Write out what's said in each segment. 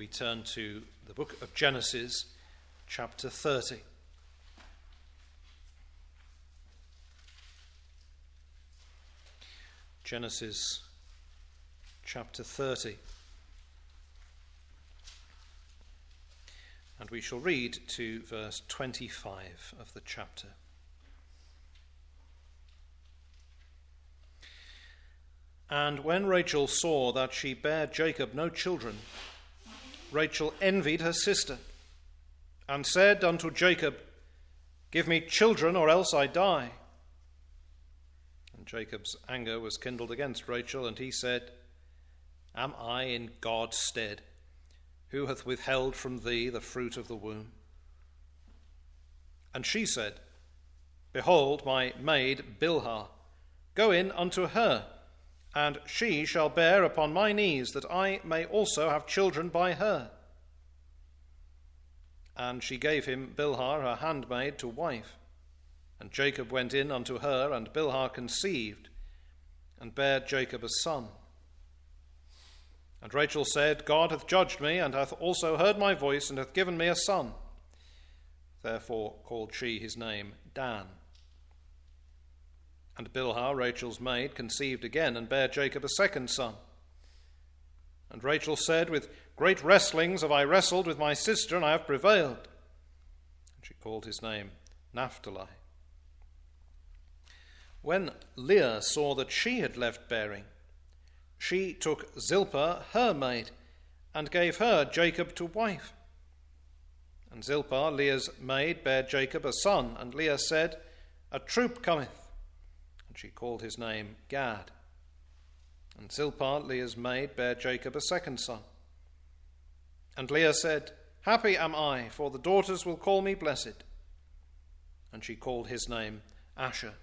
we turn to the book of Genesis, chapter 30. Genesis chapter 30. And we shall read to verse 25 of the chapter. And when Rachel saw that she bare Jacob no children, Rachel envied her sister, and said unto Jacob, Give me children, or else I die. And Jacob's anger was kindled against Rachel, and he said, Am I in God's stead, who hath withheld from thee the fruit of the womb? And she said, Behold, my maid Bilhah, go in unto her, and she shall bear upon my knees, that I may also have children by her. And she gave him Bilhah, her handmaid, to wife. And Jacob went in unto her, and Bilhah conceived, and bare Jacob a son. And Rachel said, God hath judged me, and hath also heard my voice, and hath given me a son. Therefore called she his name Dan. And Bilhah, Rachel's maid, conceived again, and bare Jacob a second son. And Rachel said, With great wrestlings have I wrestled with my sister, and I have prevailed. And she called his name Naphtali. When Leah saw that she had left bearing, she took Zilpah, her maid, and gave her Jacob to wife. And Zilpah, Leah's maid, bare Jacob a son. And Leah said, A troop cometh. And she called his name Gad. And Zilpah, Leah's maid, bare Jacob a second son. And Leah said, Happy am I, for the daughters will call me blessed. And she called his name Asher.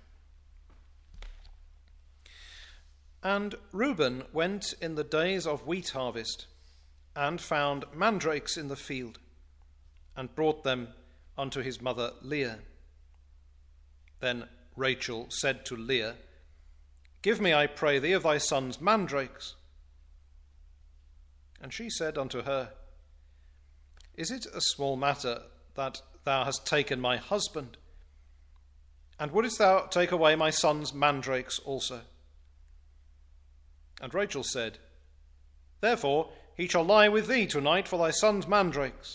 And Reuben went in the days of wheat harvest, and found mandrakes in the field, and brought them unto his mother Leah. Then Rachel said to Leah, Give me, I pray thee, of thy son's mandrakes. And she said unto her, Is it a small matter that thou hast taken my husband? And wouldest thou take away my son's mandrakes also? And Rachel said, Therefore he shall lie with thee tonight for thy son's mandrakes.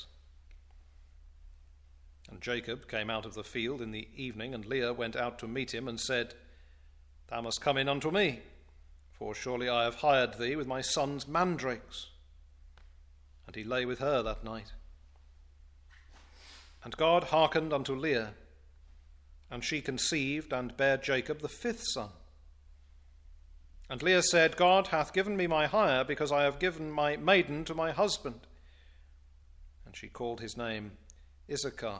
And Jacob came out of the field in the evening, and Leah went out to meet him, and said, Thou must come in unto me, for surely I have hired thee with my son's mandrakes. And he lay with her that night. And God hearkened unto Leah, and she conceived, and bare Jacob the fifth son. And Leah said, God hath given me my hire, because I have given my maiden to my husband. And she called his name Issachar.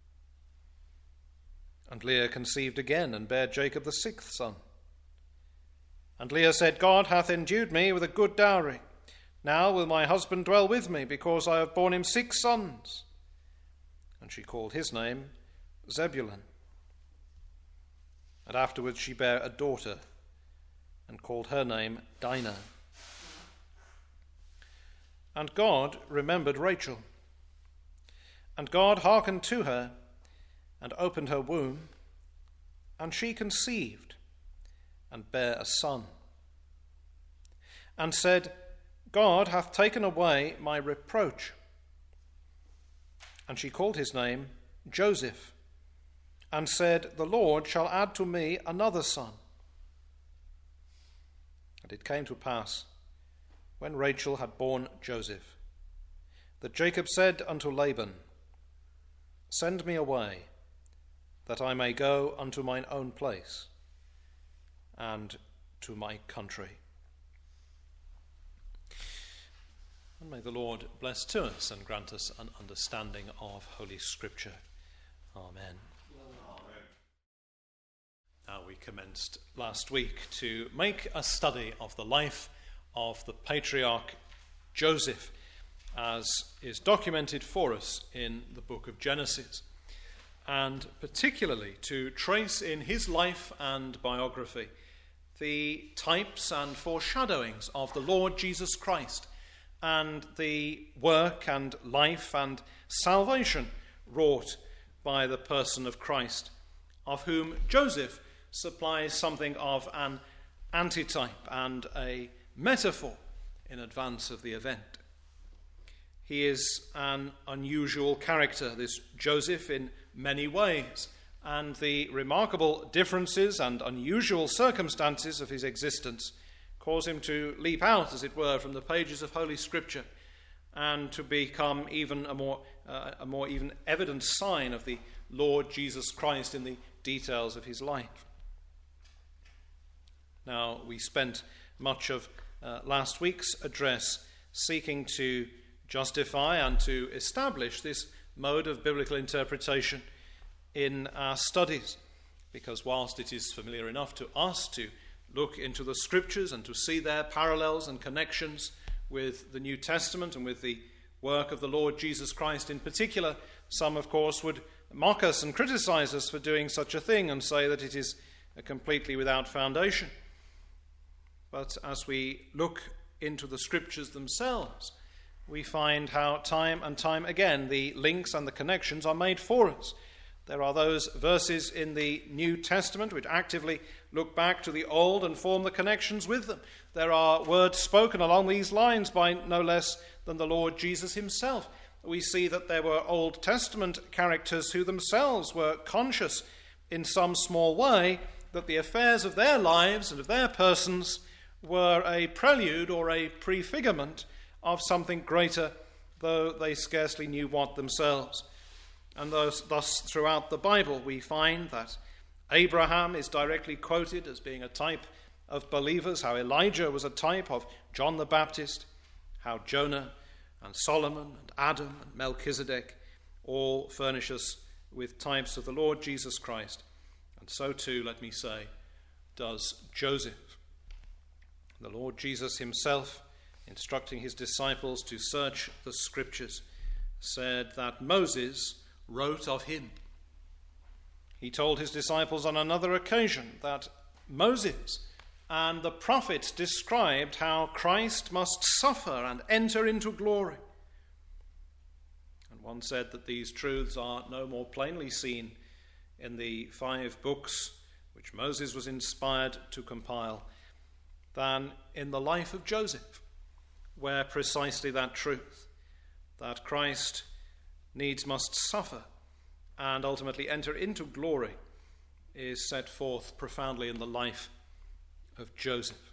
And Leah conceived again, and bare Jacob the sixth son. And Leah said, God hath endued me with a good dowry. Now will my husband dwell with me, because I have borne him 6 sons. And she called his name Zebulun. And afterwards she bare a daughter, and called her name Dinah. And God remembered Rachel. And God hearkened to her, and opened her womb, and she conceived, and bare a son. And said, God hath taken away my reproach. And she called his name Joseph, and said, The Lord shall add to me another son. And it came to pass, when Rachel had borne Joseph, that Jacob said unto Laban, Send me away, that I may go unto mine own place, and to my country. And may the Lord bless to us and grant us an understanding of Holy Scripture. Amen. Now, we commenced last week to make a study of the life of the patriarch Joseph, as is documented for us in the book of Genesis, and particularly to trace in his life and biography the types and foreshadowings of the Lord Jesus Christ and the work and life and salvation wrought by the person of Christ, of whom Joseph supplies something of an antitype and a metaphor in advance of the event. He is an unusual character, this Joseph, in many ways, and the remarkable differences and unusual circumstances of his existence cause him to leap out, as it were, from the pages of Holy Scripture and to become even a more even evident sign of the Lord Jesus Christ in the details of his life. Now, we spent much of last week's address seeking to justify and to establish this mode of biblical interpretation in our studies, because whilst it is familiar enough to us to look into the Scriptures and to see their parallels and connections with the New Testament and with the work of the Lord Jesus Christ in particular, some, of course, would mock us and criticize us for doing such a thing and say that it is completely without foundation. But as we look into the Scriptures themselves, we find how time and time again the links and the connections are made for us. There are those verses in the New Testament which actively look back to the Old and form the connections with them. There are words spoken along these lines by no less than the Lord Jesus himself. We see that there were Old Testament characters who themselves were conscious in some small way that the affairs of their lives and of their persons were a prelude or a prefigurement of something greater, though they scarcely knew what themselves. And thus throughout the Bible we find that Abraham is directly quoted as being a type of believers, how Elijah was a type of John the Baptist, how Jonah and Solomon and Adam and Melchizedek all furnish us with types of the Lord Jesus Christ. And so too, let me say, does Joseph. The Lord Jesus himself, instructing his disciples to search the Scriptures, said that Moses wrote of him. He told his disciples on another occasion that Moses and the prophets described how Christ must suffer and enter into glory. And one said that these truths are no more plainly seen in the 5 books which Moses was inspired to compile than in the life of Joseph, where precisely that truth, that Christ needs must suffer and ultimately enter into glory, is set forth profoundly in the life of Joseph.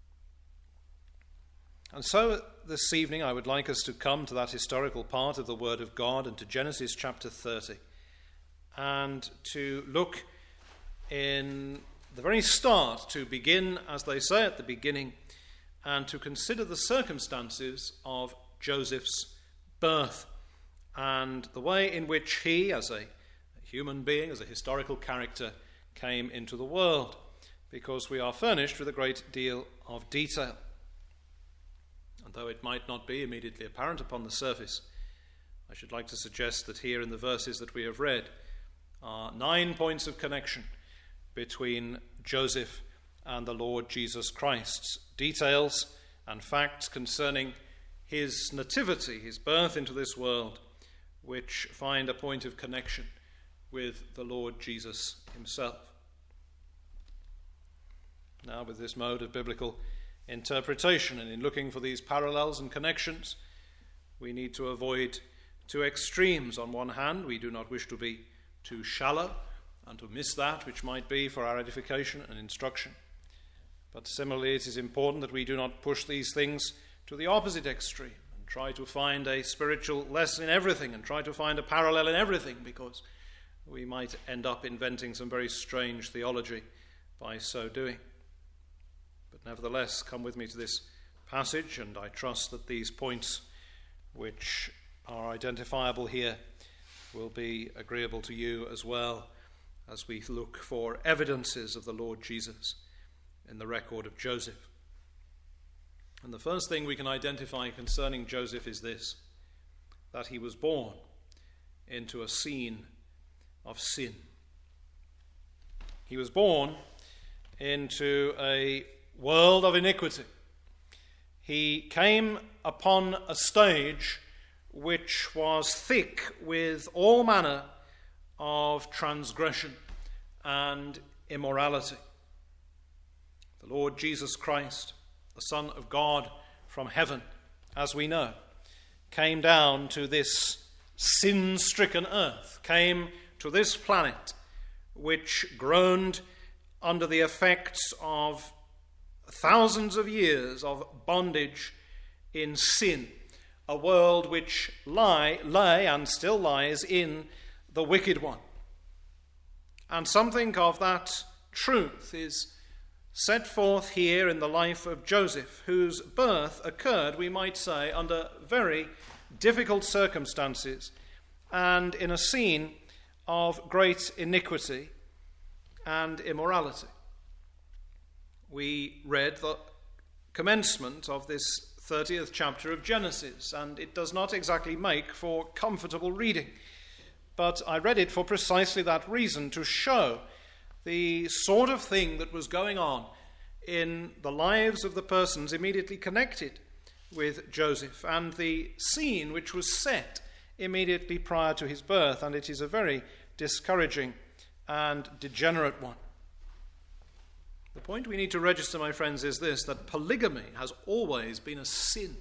And so this evening I would like us to come to that historical part of the Word of God and to Genesis chapter 30 and to look in the very start, to begin, as they say at the beginning, and to consider the circumstances of Joseph's birth and the way in which he, as a human being, as a historical character, came into the world, because we are furnished with a great deal of detail. And though it might not be immediately apparent upon the surface, I should like to suggest that here in the verses that we have read are 9 points of connection between Joseph and the Lord Jesus Christ, details and facts concerning his nativity, his birth into this world, which find a point of connection with the Lord Jesus himself. Now, with this mode of biblical interpretation and in looking for these parallels and connections, we need to avoid 2 extremes. On one hand, we do not wish to be too shallow and to miss that which might be for our edification and instruction. But similarly, it is important that we do not push these things to the opposite extreme and try to find a spiritual lesson in everything and try to find a parallel in everything, because we might end up inventing some very strange theology by so doing. But nevertheless, come with me to this passage, and I trust that these points which are identifiable here will be agreeable to you as well, as we look for evidences of the Lord Jesus in the record of Joseph. And the first thing we can identify concerning Joseph is this, that he was born into a scene of sin. He was born into a world of iniquity. he came upon a stage which was thick with all manner of transgression and immorality. The Lord Jesus Christ, the Son of God from heaven, as we know, came down to this sin-stricken earth, came to this planet which groaned under the effects of thousands of years of bondage in sin, a world which lay and still lies in the wicked one. And something of that truth is set forth here in the life of Joseph, whose birth occurred, we might say, under very difficult circumstances and in a scene of great iniquity and immorality. We read the commencement of this 30th chapter of Genesis, and it does not exactly make for comfortable reading. But I read it for precisely that reason, to show the sort of thing that was going on in the lives of the persons immediately connected with Joseph, and the scene which was set immediately prior to his birth, and it is a very discouraging and degenerate one. The point we need to register, my friends, is this, that polygamy has always been a sin.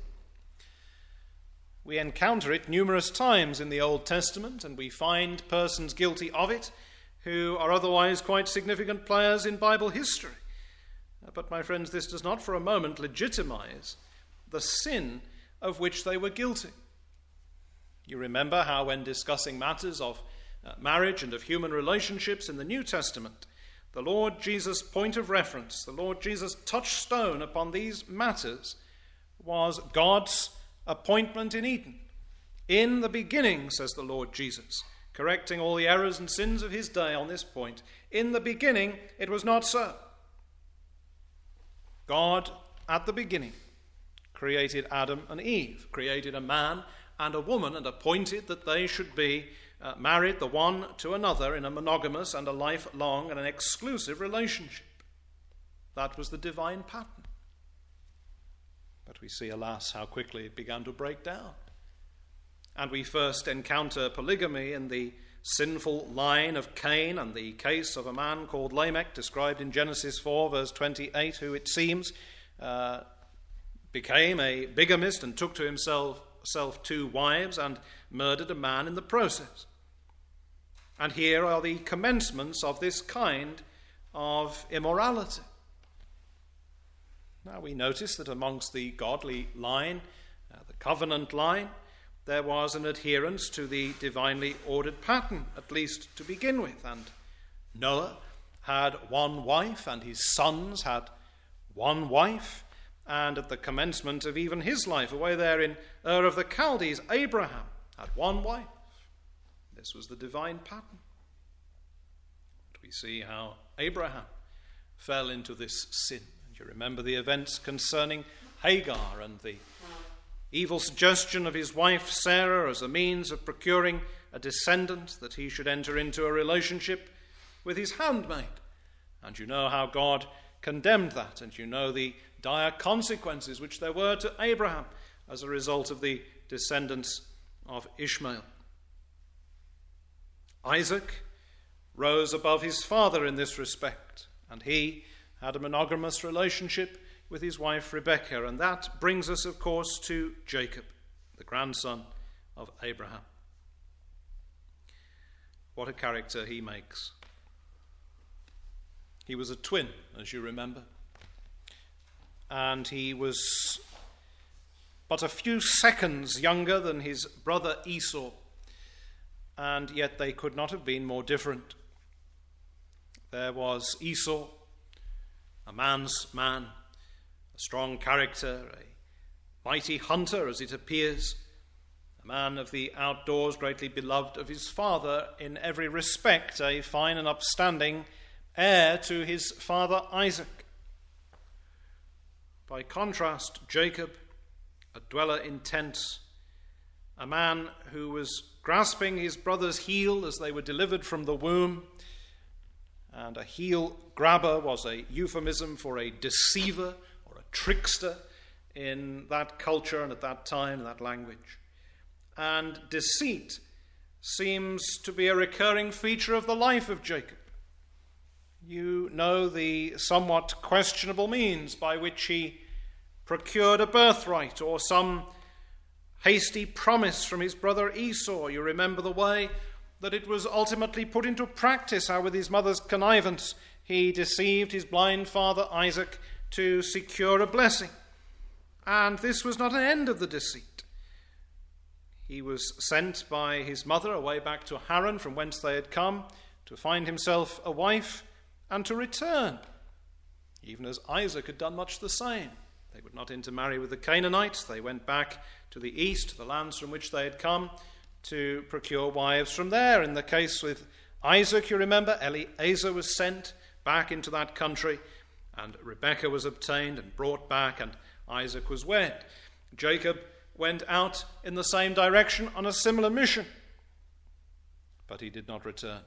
We encounter it numerous times in the Old Testament, and we find persons guilty of it who are otherwise quite significant players in Bible history. But, my friends, this does not for a moment legitimize the sin of which they were guilty. You remember how, when discussing matters of marriage and of human relationships in the New Testament, the Lord Jesus' point of reference, the Lord Jesus' touchstone upon these matters, was God's appointment in Eden. In the beginning, says the Lord Jesus, correcting all the errors and sins of his day on this point, in the beginning it was not so. God, at the beginning, created Adam and Eve, created a man and a woman, and appointed that they should be married the one to another in a monogamous and a lifelong and an exclusive relationship. That was the divine pattern. But we see, alas, how quickly it began to break down. And we first encounter polygamy in the sinful line of Cain and the case of a man called Lamech, described in Genesis 4, verse 28, who it seems became a bigamist and took to himself 2 wives and murdered a man in the process. And here are the commencements of this kind of immorality. Now we notice that amongst the godly line, the covenant line, there was an adherence to the divinely ordered pattern, at least to begin with. And Noah had 1 wife, and his sons had 1 wife. And at the commencement of even his life, away there in Ur of the Chaldees, Abraham had 1 wife. This was the divine pattern. But we see how Abraham fell into this sin. And you remember the events concerning Hagar and the evil suggestion of his wife Sarah as a means of procuring a descendant, that he should enter into a relationship with his handmaid. And you know how God condemned that, and you know the dire consequences which there were to Abraham as a result of the descendants of Ishmael. Isaac rose above his father in this respect, and he had a monogamous relationship with his wife Rebekah, and that brings us, of course, to Jacob, the grandson of Abraham. What a character he makes. He was a twin, as you remember, and he was but a few seconds younger than his brother Esau, and yet they could not have been more different. There was Esau, a man's man, a strong character, a mighty hunter, as it appears, a man of the outdoors, greatly beloved of his father in every respect, a fine and upstanding heir to his father Isaac. By contrast, Jacob, a dweller in tents, a man who was grasping his brother's heel as they were delivered from the womb, and a heel grabber was a euphemism for a deceiver or a trickster in that culture and at that time, in that language. And deceit seems to be a recurring feature of the life of Jacob. You know the somewhat questionable means by which he procured a birthright or some hasty promise from his brother Esau. You remember the way that it was ultimately put into practice, how with his mother's connivance he deceived his blind father Isaac to secure a blessing. And this was not an end of the deceit. He was sent by his mother away back to Haran, from whence they had come, to find himself a wife and to return, even as Isaac had done much the same. They would not intermarry with the Canaanites. They went back to the east, the lands from which they had come, to procure wives from there. In the case with Isaac, you remember, Eliezer was sent back into that country, and Rebekah was obtained and brought back, and Isaac was wed. Jacob went out in the same direction on a similar mission, but he did not return.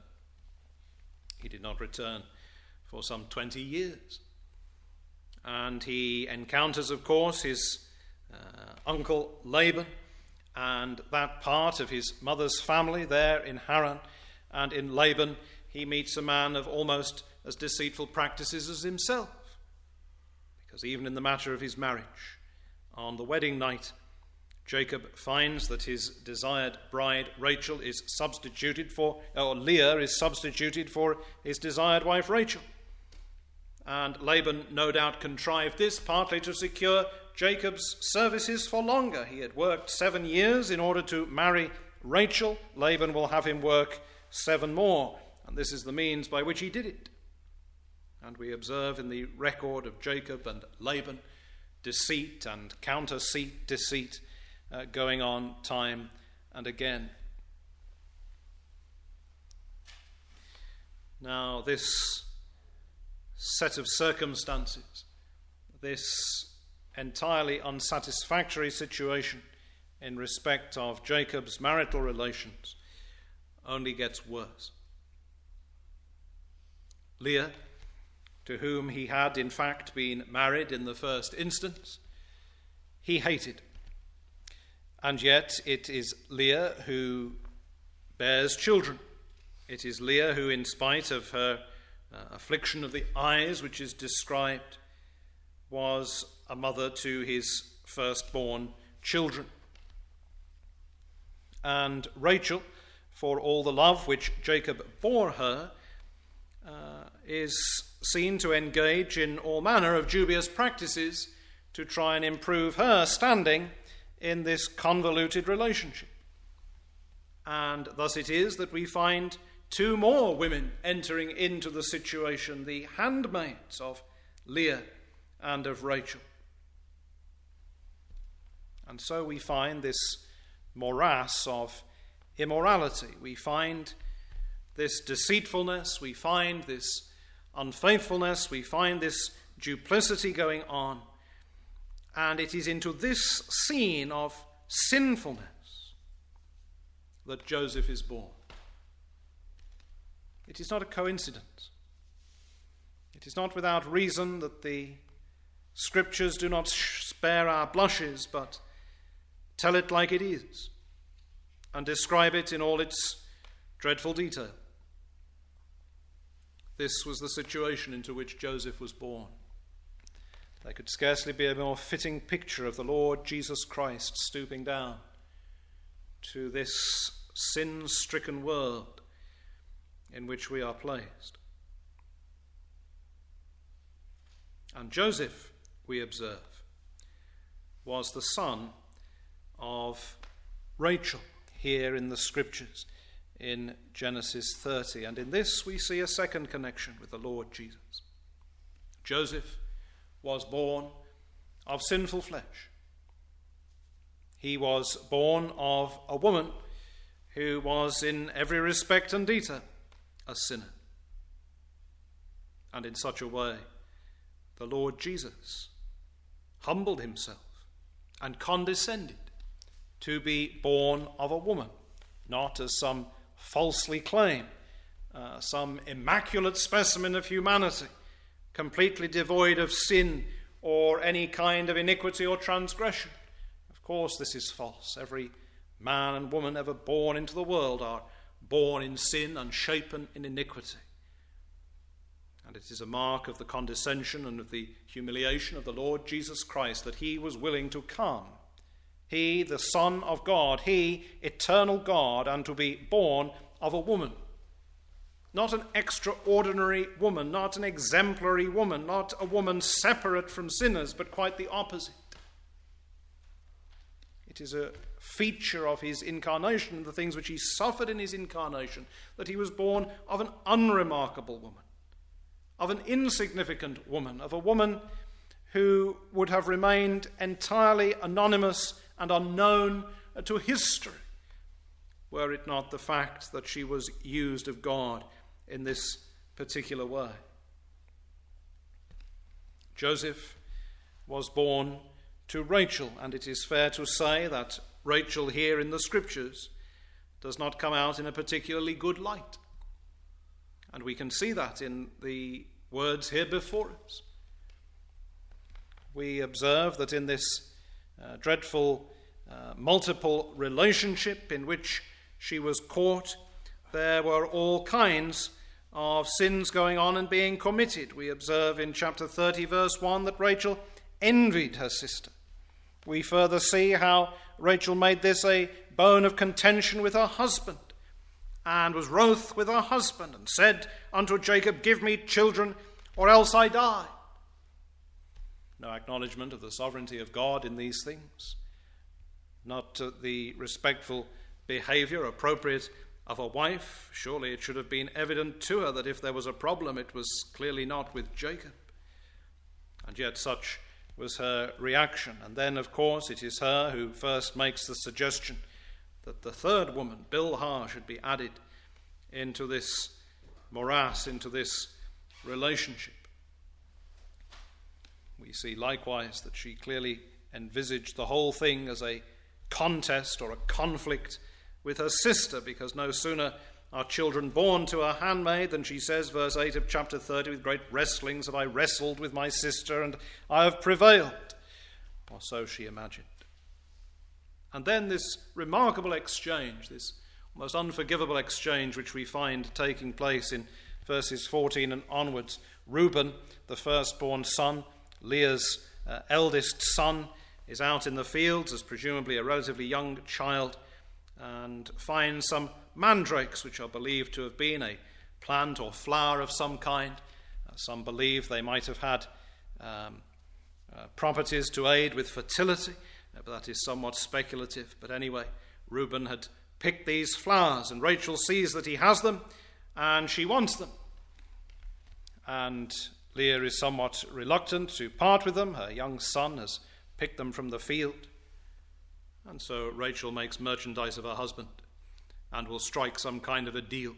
He did not return for some 20 years. And he encounters, of course, his uncle Laban and that part of his mother's family there in Haran. And in Laban, he meets a man of almost as deceitful practices as himself. Because even in the matter of his marriage, on the wedding night, Jacob finds that his desired bride, Rachel, is substituted for, or Leah is substituted for his desired wife, Rachel. And Laban no doubt contrived this partly to secure Jacob's services for longer. He had worked 7 years in order to marry Rachel. Laban will have him work 7 more. And this is the means by which he did it. And we observe in the record of Jacob and Laban deceit and counter-deceit going on time and again. Now, this set of circumstances, this entirely unsatisfactory situation in respect of Jacob's marital relations, only gets worse. Leah, to whom he had in fact been married in the first instance, he hated. And yet it is Leah who bears children. It is Leah who, in spite of her affliction of the eyes, which is described, was a mother to his firstborn children. And Rachel, for all the love which Jacob bore her, is seen to engage in all manner of dubious practices to try and improve her standing in this convoluted relationship. And thus it is that we find 2 more women entering into the situation, the handmaids of Leah and of Rachel. And so we find this morass of immorality. We find this deceitfulness, we find this unfaithfulness, we find this duplicity going on. And it is into this scene of sinfulness that Joseph is born. It is not a coincidence. It is not without reason that the Scriptures do not spare our blushes, but tell it like it is and describe it in all its dreadful detail. This was the situation into which Joseph was born. There could scarcely be a more fitting picture of the Lord Jesus Christ stooping down to this sin-stricken world in which we are placed. And Joseph, we observe, was the son of Rachel here in the Scriptures in Genesis 30. And in this we see a second connection with the Lord Jesus. Joseph was born of sinful flesh. He was born of a woman who was in every respect and detail a sinner. And in such a way, the Lord Jesus humbled himself and condescended to be born of a woman, not as some falsely claim, some immaculate specimen of humanity, completely devoid of sin or any kind of iniquity or transgression. Of course, this is false. Every man and woman ever born into the world are born in sin and shapen in iniquity. And it is a mark of the condescension and of the humiliation of the Lord Jesus Christ that he was willing to come. He, the Son of God, he, eternal God, and to be born of a woman. Not an extraordinary woman, not an exemplary woman, not a woman separate from sinners, but quite the opposite. It is a feature of his incarnation, the things which he suffered in his incarnation, that he was born of an unremarkable woman, of an insignificant woman, of a woman who would have remained entirely anonymous and unknown to history, were it not the fact that she was used of God in this particular way. Joseph was born to Rachel, and it is fair to say that Rachel here in the Scriptures does not come out in a particularly good light. And we can see that in the words here before us. We observe that in this dreadful multiple relationship in which she was caught, there were all kinds of sins going on and being committed. We observe in chapter 30, verse 1, that Rachel envied her sister. We further see how Rachel made this a bone of contention with her husband, and was wroth with her husband, and said unto Jacob, "Give me children, or else I die." No acknowledgement of the sovereignty of God in these things. Not the respectful behavior appropriate of a wife. Surely it should have been evident to her that if there was a problem, it was clearly not with Jacob. And yet such was her reaction. And then, of course, it is her who first makes the suggestion that the third woman, Bilhah, should be added into this morass, into this relationship. We see likewise that she clearly envisaged the whole thing as a contest or a conflict with her sister, because no sooner are children born to her handmaid than she says, verse 8 of chapter 30, "With great wrestlings have I wrestled with my sister, and I have prevailed." Or so she imagined. And then this remarkable exchange, this almost unforgivable exchange which we find taking place in verses 14 and onwards. Reuben, the firstborn son, Leah's eldest son, is out in the fields as presumably a relatively young child, and finds some mandrakes, which are believed to have been a plant or flower of some kind. Some believe they might have had properties to aid with fertility, but that is somewhat speculative. But anyway, Reuben had picked these flowers, and Rachel sees that he has them, and she wants them. And Leah is somewhat reluctant to part with them. Her young son has picked them from the field. And so Rachel makes merchandise of her husband and will strike some kind of a deal.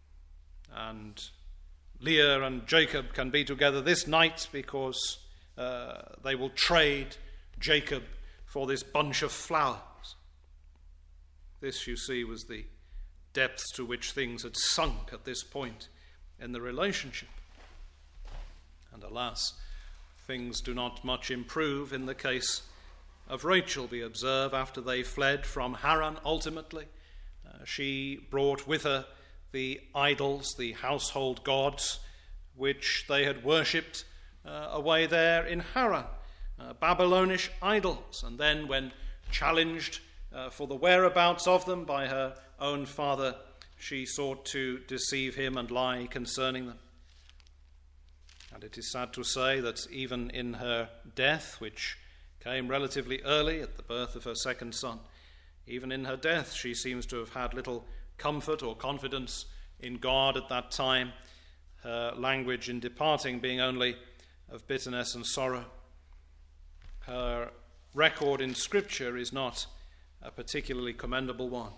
And Leah and Jacob can be together this night because they will trade Jacob for this bunch of flowers. This, you see, was the depths to which things had sunk at this point in the relationship. And alas, things do not much improve in the case of Rachel. We observe after they fled from Haran ultimately, she brought with her the idols, the household gods, which they had worshipped away there in Haran, Babylonish idols. And then when challenged for the whereabouts of them by her own father, she sought to deceive him and lie concerning them. And it is sad to say that even in her death, which came relatively early at the birth of her second son, even in her death she seems to have had little comfort or confidence in God at that time, her language in departing being only of bitterness and sorrow. Her record in Scripture is not a particularly commendable one.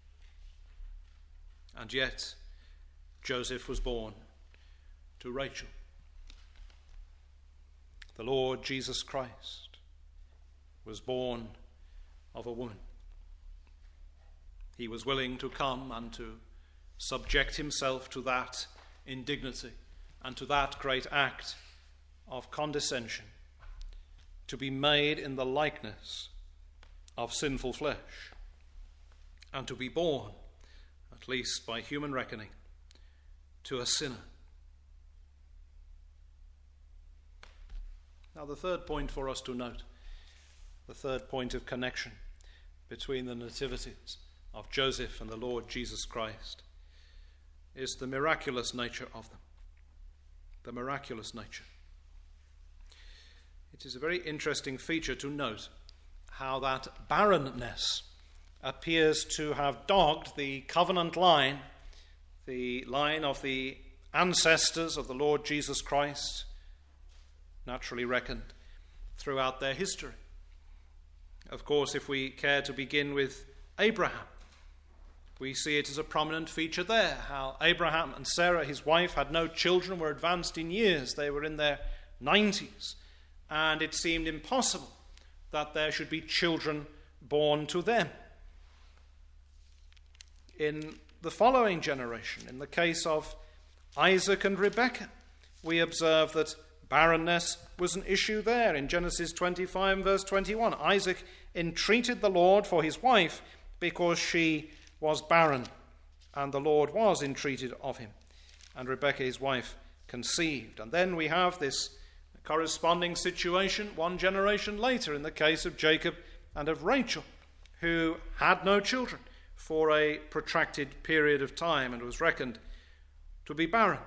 And yet Joseph was born to Rachel. The Lord Jesus Christ was born of a woman. He was willing to come and to subject himself to that indignity and to that great act of condescension to be made in the likeness of sinful flesh, and to be born, at least by human reckoning, to a sinner. Now, the third point for us to note, the third point of connection between the nativities of Joseph and the Lord Jesus Christ, is the miraculous nature of them. The miraculous nature. It is a very interesting feature to note how that barrenness appears to have dogged the covenant line, the line of the ancestors of the Lord Jesus Christ, naturally reckoned, throughout their history. Of course, if we care to begin with Abraham, we see it as a prominent feature there, how Abraham and Sarah, his wife, had no children, were advanced in years. They were in their 90s, and it seemed impossible that there should be children born to them. In the following generation, in the case of Isaac and Rebekah, we observe that barrenness was an issue there. In Genesis 25 and verse 21, Isaac entreated the Lord for his wife because she was barren, and the Lord was entreated of him. And Rebekah, his wife, conceived. And then we have this corresponding situation one generation later in the case of Jacob and of Rachel, who had no children for a protracted period of time and was reckoned to be barren.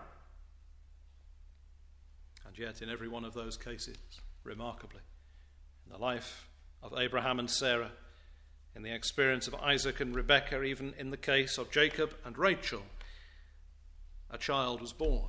And yet in every one of those cases, remarkably, in the life of Abraham and Sarah, in the experience of Isaac and Rebekah, even in the case of Jacob and Rachel, a child was born.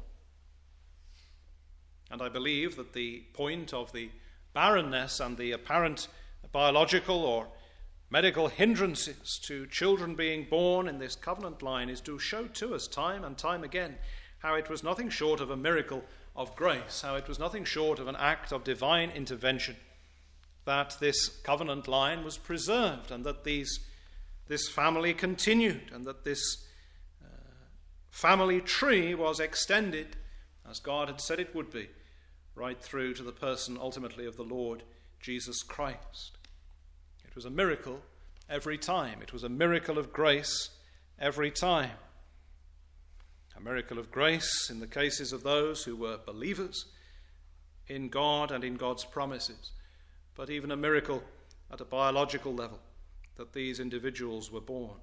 And I believe that the point of the barrenness and the apparent biological or medical hindrances to children being born in this covenant line is to show to us time and time again how it was nothing short of a miracle of grace, how it was nothing short of an act of divine intervention, that this covenant line was preserved, and that this family continued, and that this family tree was extended, as God had said it would be, right through to the person ultimately of the Lord Jesus Christ. It was a miracle every time. It was a miracle of grace every time. A miracle of grace in the cases of those who were believers in God and in God's promises, but even a miracle at a biological level that these individuals were born.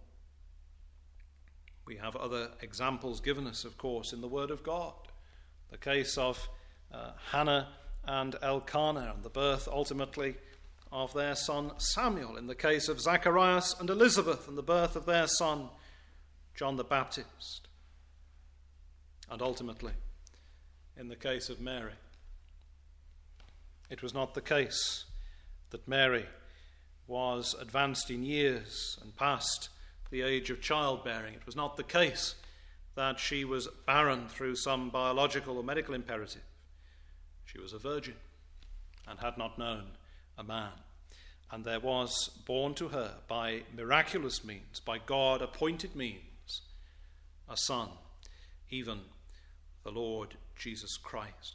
We have other examples given us, of course, in the Word of God. The case of Hannah and Elkanah and the birth ultimately of their son Samuel. In the case of Zacharias and Elizabeth and the birth of their son John the Baptist. And ultimately, in the case of Mary. It was not the case that Mary was advanced in years and past the age of childbearing. It was not the case that she was barren through some biological or medical imperative. She was a virgin and had not known a man. And there was born to her by miraculous means, by God-appointed means, a son, even the Lord Jesus Christ.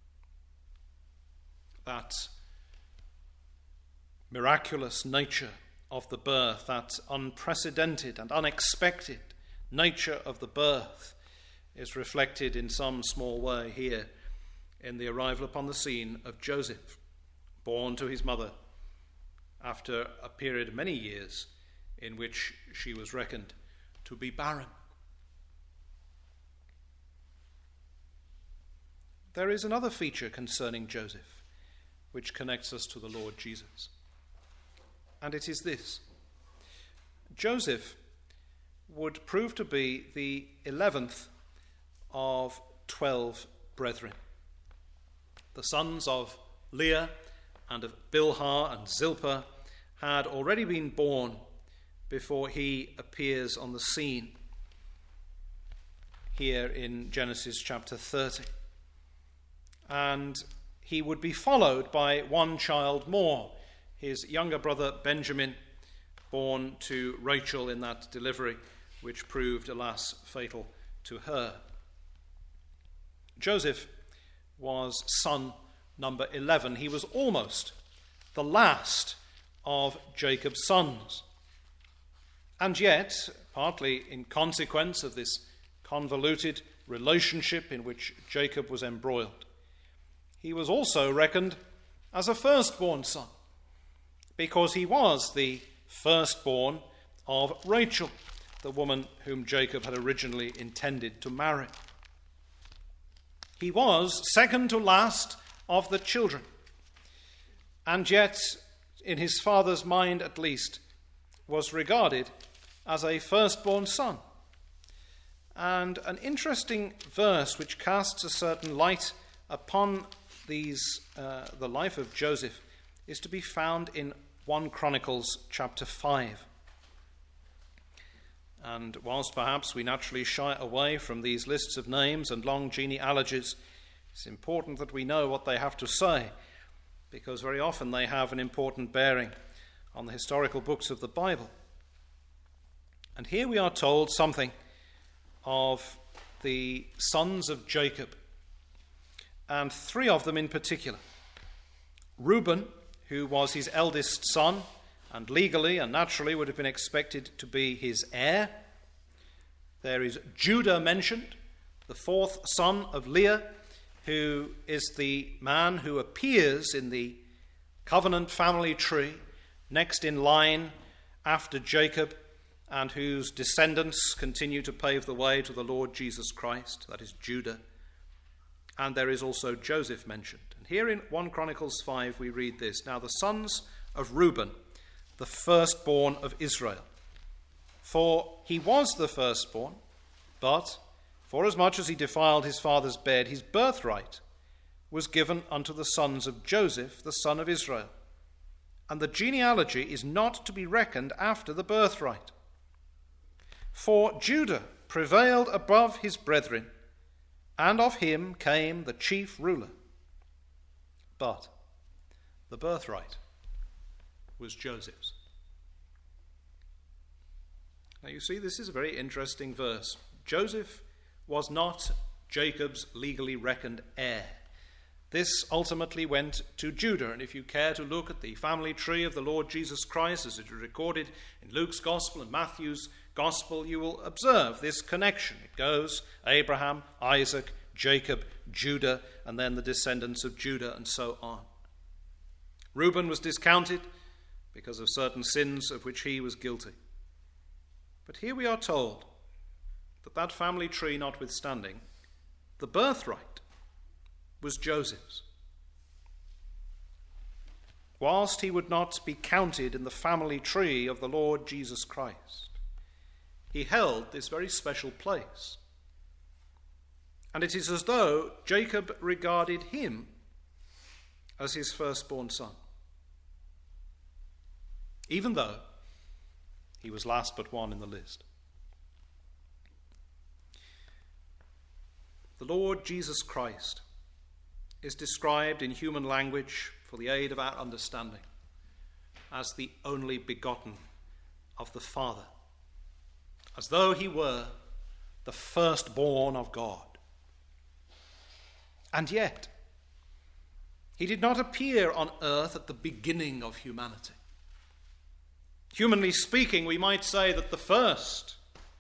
That miraculous nature of the birth, that unprecedented and unexpected nature of the birth, is reflected in some small way here in the arrival upon the scene of Joseph, born to his mother after a period of many years in which she was reckoned to be barren. There is another feature concerning Joseph which connects us to the Lord Jesus. And it is this. Joseph would prove to be the 11th of 12 brethren. The sons of Leah and of Bilhah and Zilpah had already been born before he appears on the scene here in Genesis chapter 30. And he would be followed by one child more, his younger brother Benjamin, born to Rachel in that delivery, which proved, alas, fatal to her. Joseph was son number 11. He was almost the last of Jacob's sons. And yet, partly in consequence of this convoluted relationship in which Jacob was embroiled, he was also reckoned as a firstborn son, because he was the firstborn of Rachel, the woman whom Jacob had originally intended to marry. He was second to last of the children, and yet, in his father's mind at least, was regarded as a firstborn son. And an interesting verse which casts a certain light upon the life of Joseph is to be found in 1 Chronicles chapter 5. And whilst perhaps we naturally shy away from these lists of names and long genealogies, it's important that we know what they have to say, because very often they have an important bearing on the historical books of the Bible. And here we are told something of the sons of Jacob, and 3 of them in particular. Reuben, who was his eldest son, and legally and naturally would have been expected to be his heir. There is Judah mentioned, the 4th son of Leah, who is the man who appears in the covenant family tree next in line after Jacob, and whose descendants continue to pave the way to the Lord Jesus Christ. That is Judah. And there is also Joseph mentioned. And here in 1 Chronicles 5 we read this: "Now the sons of Reuben, the firstborn of Israel. For he was the firstborn, but forasmuch as he defiled his father's bed, his birthright was given unto the sons of Joseph, the son of Israel. And the genealogy is not to be reckoned after the birthright. For Judah prevailed above his brethren, and of him came the chief ruler. But the birthright was Joseph's." Now you see, this is a very interesting verse. Joseph was not Jacob's legally reckoned heir. This ultimately went to Judah. And if you care to look at the family tree of the Lord Jesus Christ as it is recorded in Luke's Gospel and Matthew's Gospel, you will observe this connection. It goes Abraham, Isaac, Jacob, Judah, and then the descendants of Judah, and so on. Reuben was discounted because of certain sins of which he was guilty. But here we are told that family tree notwithstanding, the birthright was Joseph's. Whilst he would not be counted in the family tree of the Lord Jesus Christ, he held this very special place. And it is as though Jacob regarded him as his firstborn son, even though he was last but one in the list. The Lord Jesus Christ is described in human language for the aid of our understanding as the only begotten of the Father, as though he were the firstborn of God. And yet, he did not appear on earth at the beginning of humanity. Humanly speaking, we might say that the first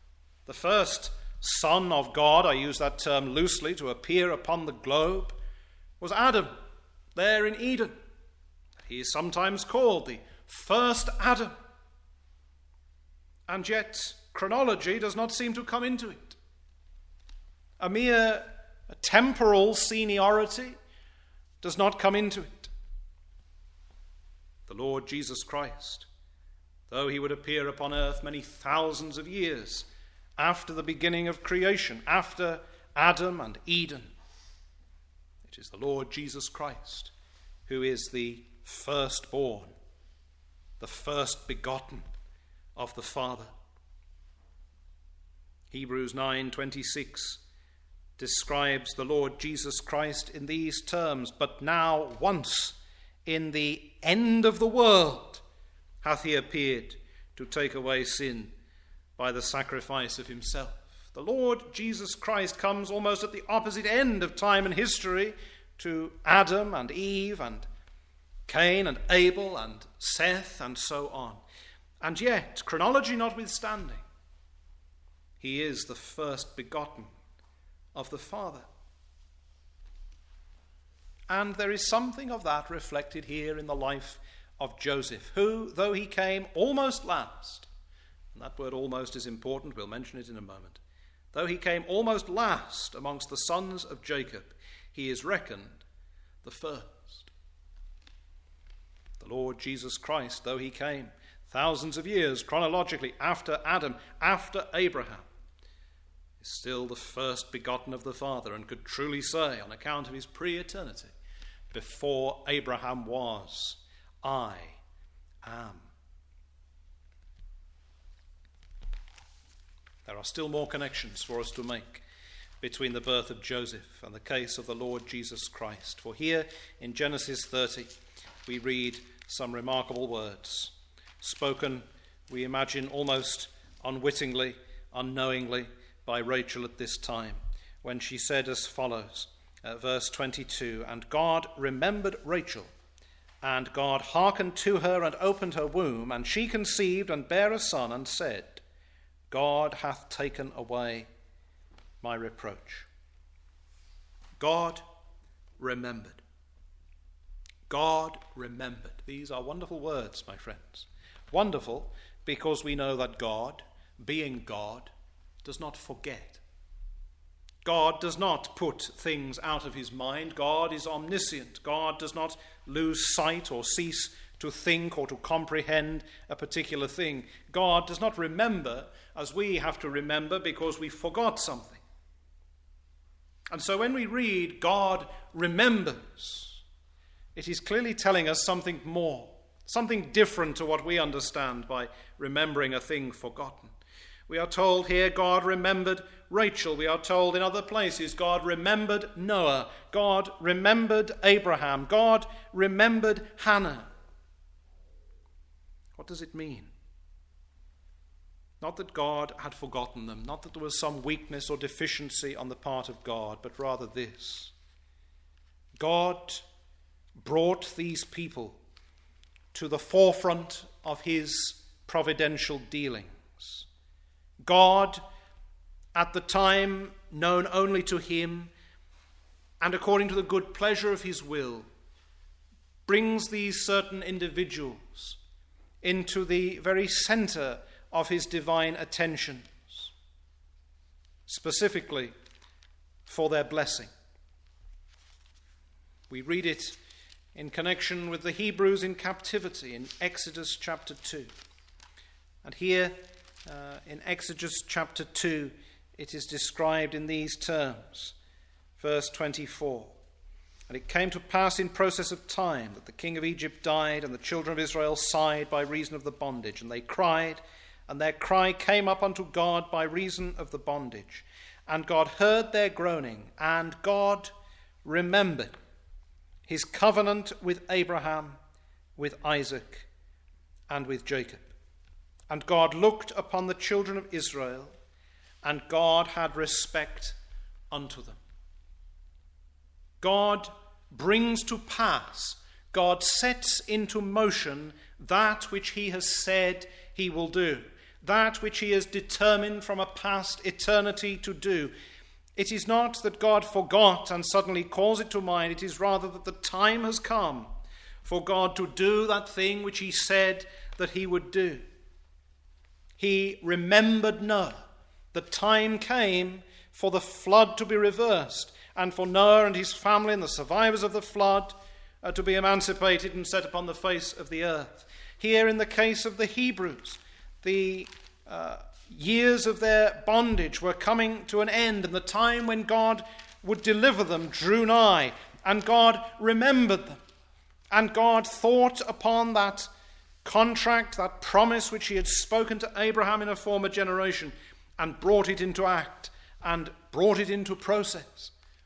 Son of God, I use that term loosely, to appear upon the globe was Adam, there in Eden. He is sometimes called the first Adam. And yet, chronology does not seem to come into it. A mere temporal seniority does not come into it. The Lord Jesus Christ, though he would appear upon earth many thousands of years after the beginning of creation, after Adam and Eden, it is the Lord Jesus Christ who is the firstborn, the first begotten of the Father. Hebrews 9:26 describes the Lord Jesus Christ in these terms: "But now once in the end of the world hath he appeared to take away sin by the sacrifice of himself." The Lord Jesus Christ comes almost at the opposite end of time and history to Adam and Eve and Cain and Abel and Seth and so on. And yet, chronology notwithstanding, he is the first begotten of the Father. And there is something of that reflected here in the life of Joseph, who, though he came almost last, and that word almost is important, we'll mention it in a moment, though he came almost last amongst the sons of Jacob, he is reckoned the first. The Lord Jesus Christ, though he came thousands of years chronologically after Adam, after Abraham, is still the first begotten of the Father, and could truly say, on account of his pre-eternity, before Abraham was, I am. There are still more connections for us to make between the birth of Joseph and the case of the Lord Jesus Christ. For here in Genesis 30, we read some remarkable words, spoken, we imagine, almost unwittingly, unknowingly, by Rachel at this time, when she said as follows, verse 22, "And God remembered Rachel, and God hearkened to her and opened her womb, and she conceived and bare a son, and said, God hath taken away my reproach." God remembered. God remembered. These are wonderful words, my friends. Wonderful because we know that God, being God, does not forget. God does not put things out of his mind. God is omniscient. God does not lose sight or cease to think or to comprehend a particular thing. God does not remember as we have to remember because we forgot something. And so when we read God remembers, it is clearly telling us something more, something different to what we understand by remembering a thing forgotten. We are told here God remembered Rachel. We are told in other places God remembered Noah. God remembered Abraham. God remembered Hannah. What does it mean? Not that God had forgotten them, not that there was some weakness or deficiency on the part of God, but rather this. God brought these people to the forefront of his providential dealings. God, at the time known only to him, and according to the good pleasure of his will, brings these certain individuals into the very center of his divine attentions, specifically for their blessing. We read it in connection with the Hebrews in captivity in Exodus chapter 2. And here in Exodus chapter 2, it is described in these terms. Verse 24. "And it came to pass in process of time that the king of Egypt died, and the children of Israel sighed by reason of the bondage. And they cried, and their cry came up unto God by reason of the bondage. And God heard their groaning, and God remembered his covenant with Abraham, with Isaac, and with Jacob. And God looked upon the children of Israel, and God had respect unto them." God brings to pass, God sets into motion that which he has said he will do, that which he has determined from a past eternity to do. It is not that God forgot and suddenly calls it to mind. It is rather that the time has come for God to do that thing which he said that he would do. He remembered Noah. The time came for the flood to be reversed, and for Noah and his family and the survivors of the flood to be emancipated and set upon the face of the earth. Here in the case of the Hebrews, the years of their bondage were coming to an end, and the time when God would deliver them drew nigh, and God remembered them. And God thought upon that contract, that promise which he had spoken to Abraham in a former generation, and brought it into act and brought it into process.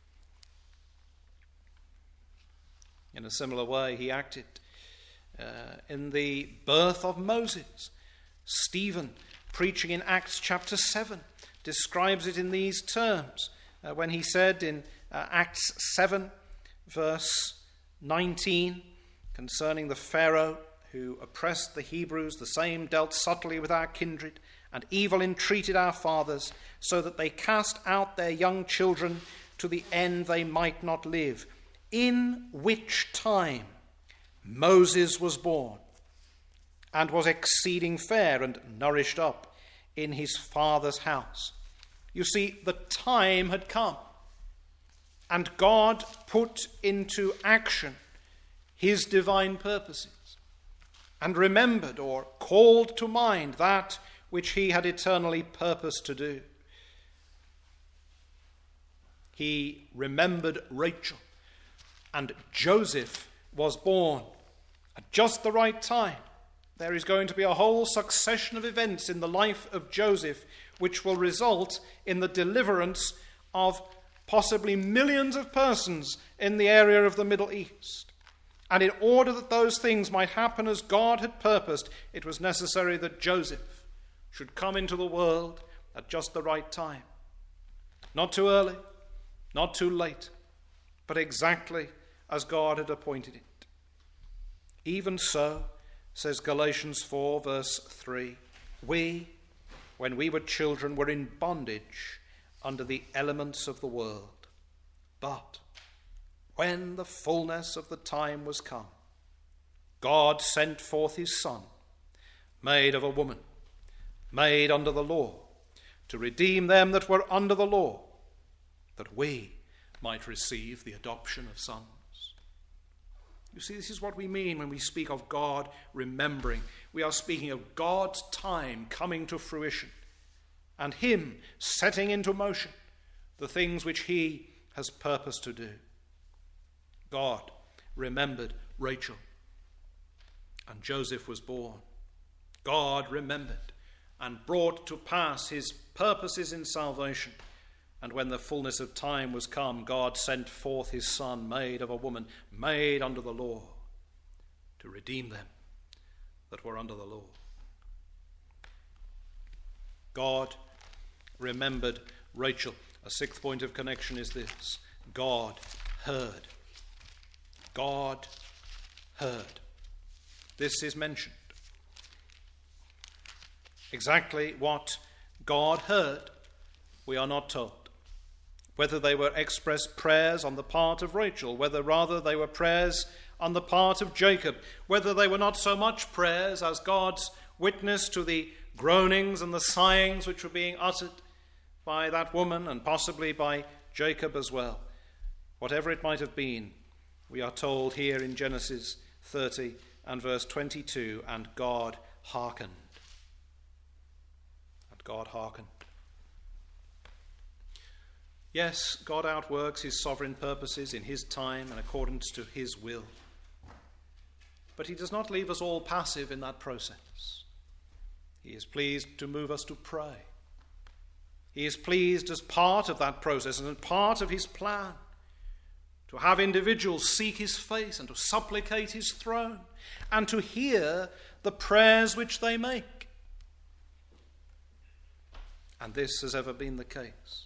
In a similar way, he acted in the birth of Moses. Stephen, preaching in Acts chapter 7, describes it in these terms when he said in Acts 7, verse 19, concerning the Pharaoh who oppressed the Hebrews, the same dealt subtly with our kindred, and evil entreated our fathers, so that they cast out their young children to the end they might not live, in which time Moses was born, and was exceeding fair, and nourished up in his father's house. You see, the time had come, and God put into action his divine purposes, and remembered or called to mind that which he had eternally purposed to do. He remembered Rachel, and Joseph was born at just the right time. There is going to be a whole succession of events in the life of Joseph which will result in the deliverance of possibly millions of persons in the area of the Middle East. And in order that those things might happen as God had purposed, it was necessary that Joseph should come into the world at just the right time. Not too early, not too late, but exactly as God had appointed it. Even so, says Galatians 4, verse 3, we, when we were children, were in bondage under the elements of the world. But when the fullness of the time was come, God sent forth his Son, made of a woman, made under the law, to redeem them that were under the law, that we might receive the adoption of sons. You see, this is what we mean when we speak of God remembering. We are speaking of God's time coming to fruition, and him setting into motion the things which he has purposed to do. God remembered Rachel, and Joseph was born. God remembered and brought to pass his purposes in salvation. And when the fullness of time was come, God sent forth his Son, made of a woman, made under the law, to redeem them that were under the law. God remembered Rachel. A sixth point of connection is this: God heard. God heard. This is mentioned. Exactly what God heard, we are not told. Whether they were express prayers on the part of Rachel, whether rather they were prayers on the part of Jacob, whether they were not so much prayers as God's witness to the groanings and the sighings which were being uttered by that woman and possibly by Jacob as well. Whatever it might have been, we are told here in Genesis 30 and verse 22, and God hearkened. And God hearkened. Yes, God outworks his sovereign purposes in his time and accordance to his will. But he does not leave us all passive in that process. He is pleased to move us to pray. He is pleased as part of that process and as part of his plan to have individuals seek his face and to supplicate his throne and to hear the prayers which they make. And this has ever been the case.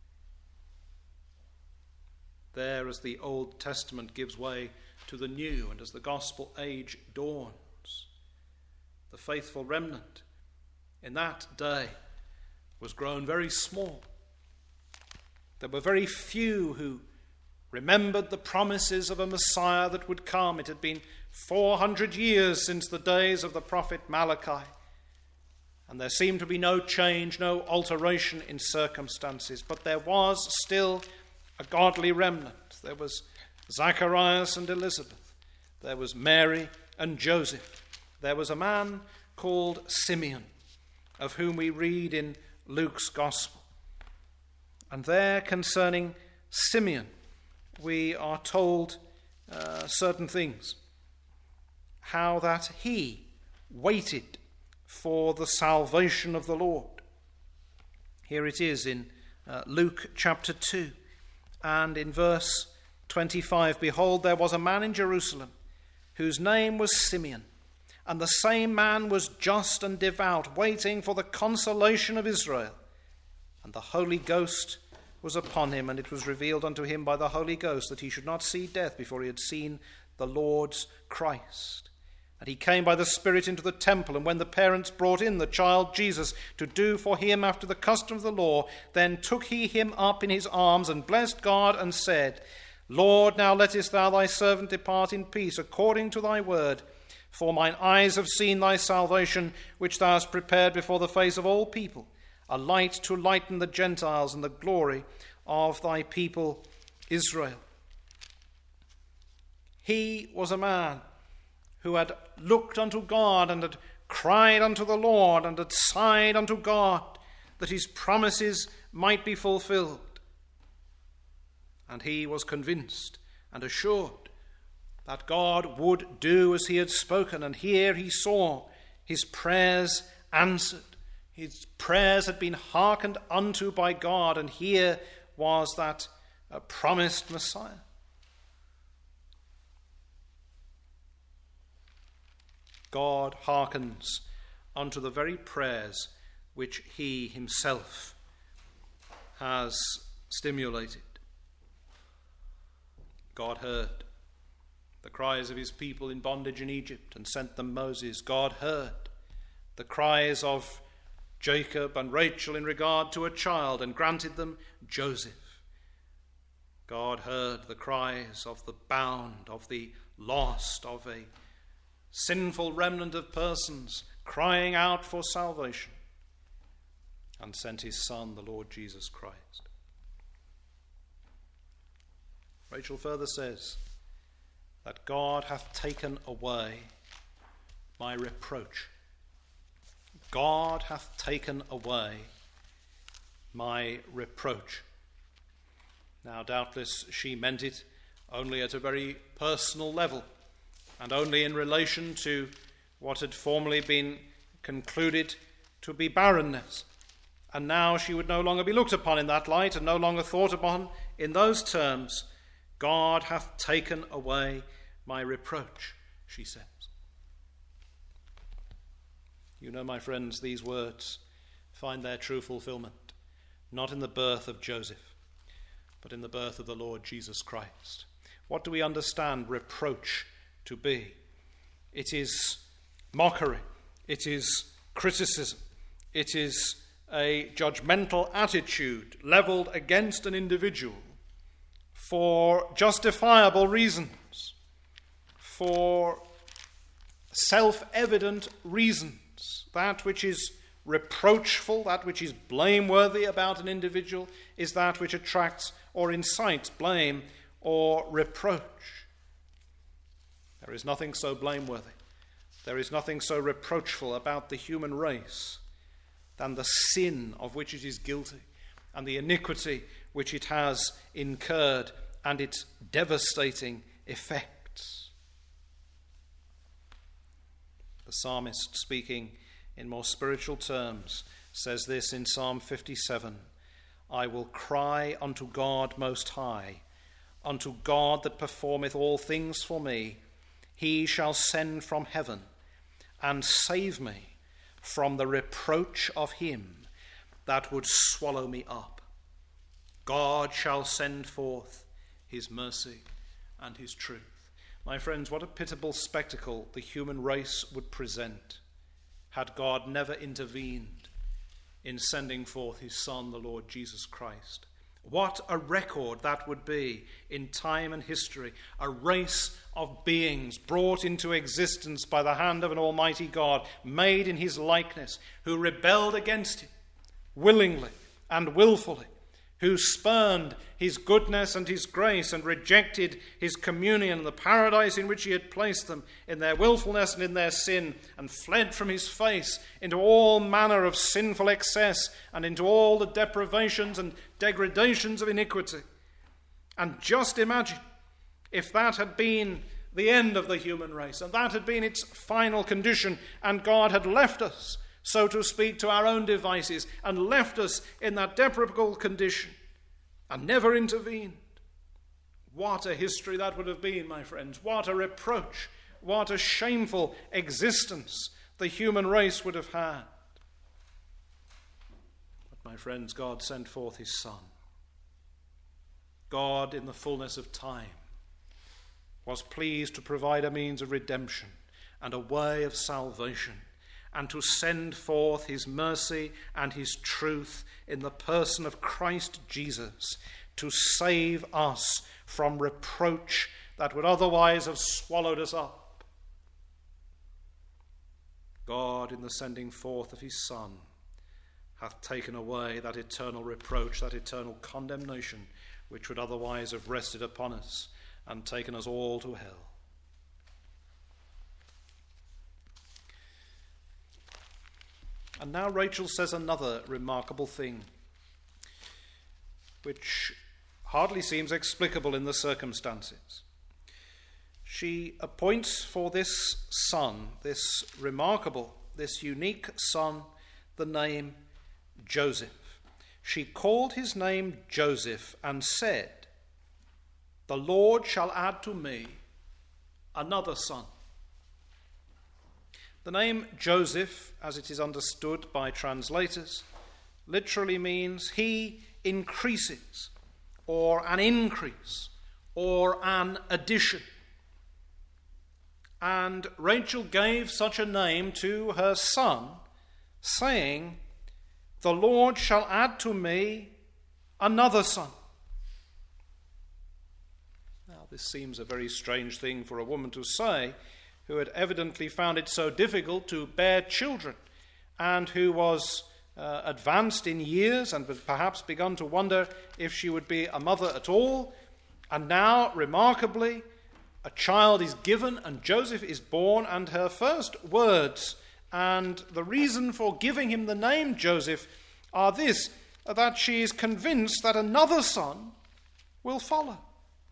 There, as the Old Testament gives way to the New and as the gospel age dawns, the faithful remnant in that day was grown very small. There were very few who remembered the promises of a Messiah that would come. It had been 400 years since the days of the prophet Malachi, and there seemed to be no change, no alteration in circumstances, but there was still a godly remnant. There was Zacharias and Elizabeth. There was Mary and Joseph. There was a man called Simeon, of whom we read in Luke's Gospel. And there, concerning Simeon, we are told certain things. How that he waited for the salvation of the Lord. Here it is in Luke chapter 2. And in verse 25, behold, there was a man in Jerusalem whose name was Simeon, and the same man was just and devout, waiting for the consolation of Israel. And the Holy Ghost was upon him, and it was revealed unto him by the Holy Ghost that he should not see death before he had seen the Lord's Christ. And he came by the Spirit into the temple, and when the parents brought in the child Jesus to do for him after the custom of the law, then took he him up in his arms and blessed God and said, Lord, now lettest thou thy servant depart in peace according to thy word. For mine eyes have seen thy salvation, which thou hast prepared before the face of all people, a light to lighten the Gentiles and the glory of thy people Israel. He was a man who had looked unto God and had cried unto the Lord and had sighed unto God that his promises might be fulfilled. And he was convinced and assured that God would do as he had spoken. And here he saw his prayers answered. His prayers had been hearkened unto by God, and here was that promised Messiah. God hearkens unto the very prayers which he himself has stimulated. God heard the cries of his people in bondage in Egypt and sent them Moses. God heard the cries of Jacob and Rachel in regard to a child and granted them Joseph. God heard the cries of the bound, of the lost, of a sinful remnant of persons crying out for salvation, and sent his Son, the Lord Jesus Christ. Rachel further says that God hath taken away my reproach. God hath taken away my reproach. Now, doubtless she meant it only at a very personal level, and only in relation to what had formerly been concluded to be barrenness. And now she would no longer be looked upon in that light, and no longer thought upon in those terms. God hath taken away my reproach, she says. You know, my friends, these words find their true fulfillment, not in the birth of Joseph, but in the birth of the Lord Jesus Christ. What do we understand reproach to be? It is mockery, it is criticism, it is a judgmental attitude leveled against an individual for justifiable reasons, for self-evident reasons. That which is reproachful, that which is blameworthy about an individual, is that which attracts or incites blame or reproach. There is nothing so blameworthy, there is nothing so reproachful about the human race than the sin of which it is guilty and the iniquity which it has incurred and its devastating effects. The psalmist, speaking in more spiritual terms, says this in Psalm 57, I will cry unto God most high, unto God that performeth all things for me. He shall send from heaven and save me from the reproach of him that would swallow me up. God shall send forth his mercy and his truth. My friends, what a pitiable spectacle the human race would present had God never intervened in sending forth his Son, the Lord Jesus Christ. What a record that would be in time and history, a race of beings brought into existence by the hand of an almighty God, made in his likeness, who rebelled against him willingly and willfully, who spurned his goodness and his grace and rejected his communion and the paradise in which he had placed them in their willfulness and in their sin, and fled from his face into all manner of sinful excess and into all the deprivations and degradations of iniquity. And just imagine if that had been the end of the human race, and that had been its final condition, and God had left us, so to speak, to our own devices, and left us in that deplorable condition, and never intervened. What a history that would have been, my friends. What a reproach, what a shameful existence the human race would have had. But, my friends, God sent forth his Son. God, in the fullness of time, was pleased to provide a means of redemption and a way of salvation, and to send forth his mercy and his truth in the person of Christ Jesus to save us from reproach that would otherwise have swallowed us up. God, in the sending forth of his Son, hath taken away that eternal reproach, that eternal condemnation, which would otherwise have rested upon us and taken us all to hell. And now Rachel says another remarkable thing, which hardly seems explicable in the circumstances. She appoints for this son, this remarkable, this unique son, the name Joseph. She called his name Joseph and said, "The Lord shall add to me another son." The name Joseph, as it is understood by translators, literally means he increases, or an increase, or an addition. And Rachel gave such a name to her son, saying, "The Lord shall add to me another son." Now, this seems a very strange thing for a woman to say, who had evidently found it so difficult to bear children, and who was advanced in years and had perhaps begun to wonder if she would be a mother at all. And now, remarkably, a child is given and Joseph is born, and her first words and the reason for giving him the name Joseph are this, that she is convinced that another son will follow.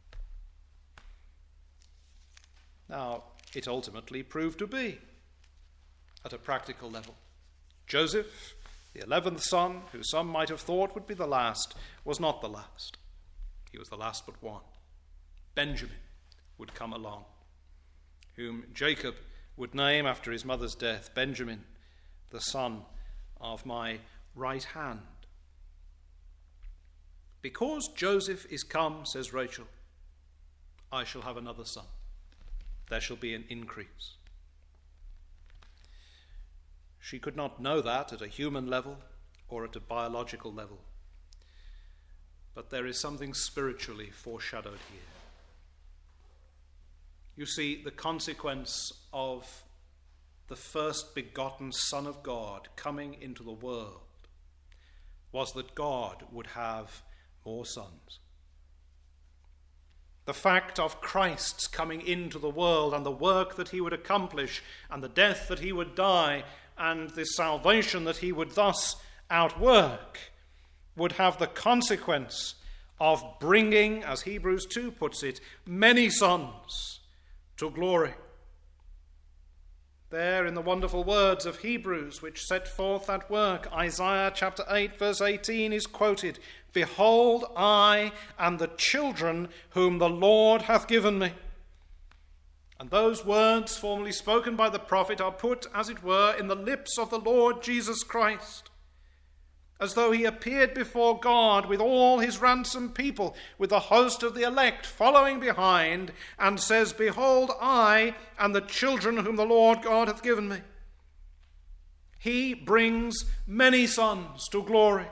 Now, it ultimately proved to be, at a practical level. Joseph, the 11th son, who some might have thought would be the last, was not the last. He was the last but one. Benjamin would come along, whom Jacob would name after his mother's death, Benjamin, the son of my right hand. Because Joseph is come, says Rachel, I shall have another son. There shall be an increase. She could not know that at a human level or at a biological level. But there is something spiritually foreshadowed here. You see, the consequence of the first begotten Son of God coming into the world was that God would have more sons. The fact of Christ's coming into the world and the work that he would accomplish and the death that he would die and the salvation that he would thus outwork would have the consequence of bringing, as Hebrews 2 puts it, many sons to glory. There in the wonderful words of Hebrews which set forth that work, Isaiah chapter 8 verse 18 is quoted, "Behold, I and the children whom the Lord hath given me." And those words formerly spoken by the prophet are put, as it were, in the lips of the Lord Jesus Christ, as though he appeared before God with all his ransomed people, with the host of the elect following behind, and says, "Behold, I and the children whom the Lord God hath given me." He brings many sons to glory.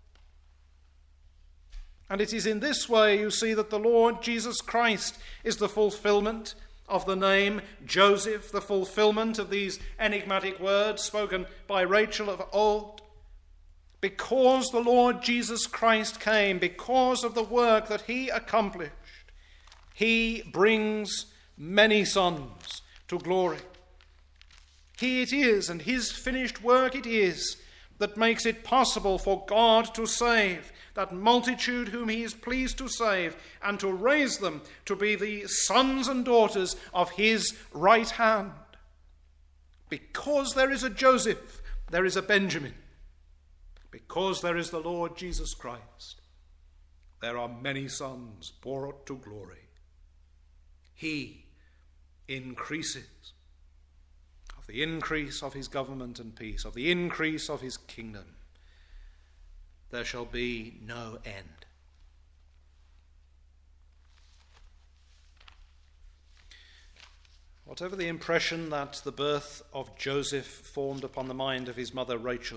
And it is in this way, you see, that the Lord Jesus Christ is the fulfillment of the name Joseph, the fulfillment of these enigmatic words spoken by Rachel of old. Because the Lord Jesus Christ came, because of the work that he accomplished, he brings many sons to glory. He it is, and his finished work it is, that makes it possible for God to save that multitude whom he is pleased to save, and to raise them to be the sons and daughters of his right hand. Because there is a Joseph, there is a Benjamin. Because there is the Lord Jesus Christ, there are many sons brought to glory. He increases. Of the increase of his government and peace, of the increase of his kingdom, there shall be no end. Whatever the impression that the birth of Joseph formed upon the mind of his mother Rachel,